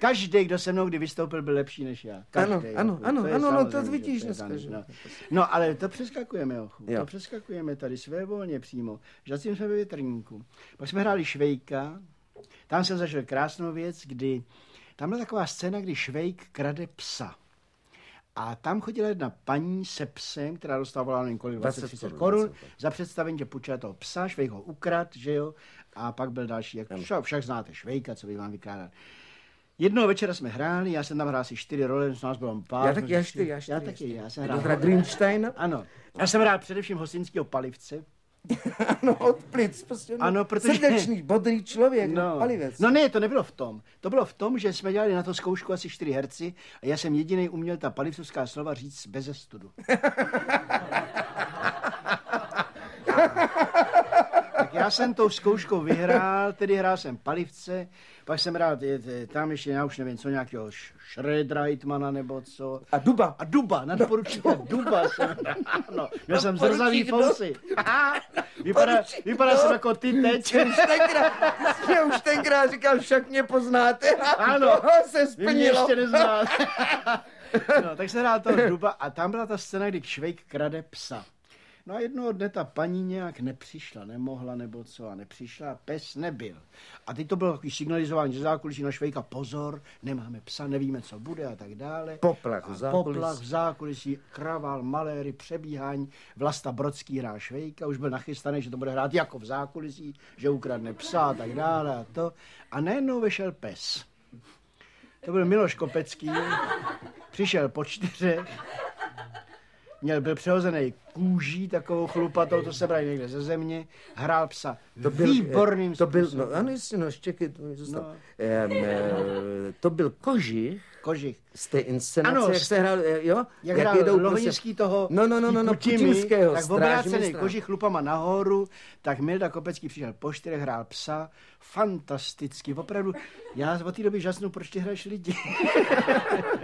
Každý, kdo se mnou kdy vystoupil, byl lepší než já. Každý, ano, no to vidíš dneska. No, ale to přeskakujeme, to přeskakujeme tady svévolně přímo. Žacím jsme ve Větrníku. Pak jsme hráli Švejka, tam jsem zažil krásnou věc, kdy tam byla taková scéna, kdy Švejk krade psa. A tam chodila jedna paní se psem, která dostávala nevím kolik, 20 korun za představení, že půjčila toho psa, Švejk ho ukrad, že jo, a pak byl další, jak však znáte Švejka, co by vám vykládat. Jednoho večera jsme hráli, já jsem tam hrál asi 4 role, s nás bylo pár. Já jsem hrál. Greensteina? Ano, já jsem hrál především hostinského Palivce. Ano, od plic, prostě ano, protože... srdečný, bodrý člověk, palivec. No ne, to nebylo v tom. To bylo v tom, že jsme dělali na to zkoušku asi 4 herci a já jsem jedinej uměl ta palivcovská slova říct beze studu. Tak já jsem tou zkouškou vyhrál, tedy hrál jsem Palivce, pak jsem hrál tam ještě, já už nevím, co nějakého Schredreitmana nebo co. A Duba. A Duba, nadporučíka Duba jsem hrál, no. Měl jsem zrzavý fousy. Vypadá jsem jako ty teď. Už tenkrát říkal, však mě poznáte. Ano, se splnilo. Vy mě ještě neznáte. No, tak jsem hrál toho Duba a tam byla ta scéna, kdy Švejk krade psa. No a jednoho dne ta paní nějak nepřišla, nemohla nebo co a nepřišla a pes nebyl. A teď to bylo takový signalizování ze zákulisí na Švejka, pozor, nemáme psa, nevíme, co bude a tak dále. Poplach v zákulisí, kravál, maléry, přebíhání, Vlasta Brodský hrál Švejka, už byl nachystaný, že to bude hrát jako v zákulisí, že ukradne psa a tak dále a to. A najednou vešel pes. To byl Miloš Kopecký, přišel po 4. Byl přehozený kůží, takovou chlupatou, to se brali někde ze země, hrál psa výborným způsobem. No, ano, jestli, no, štěky, to byl Kožich z té inscenace, ano, jak se hrál, jo? Jak hrál Lohonický toho Putinského, tak v obrácený Kožich chlupama nahoru, tak Milda Kopecký přišel po 4, hrál psa, fantasticky, opravdu, já od té doby žasnu, proč ty hraješ lidi.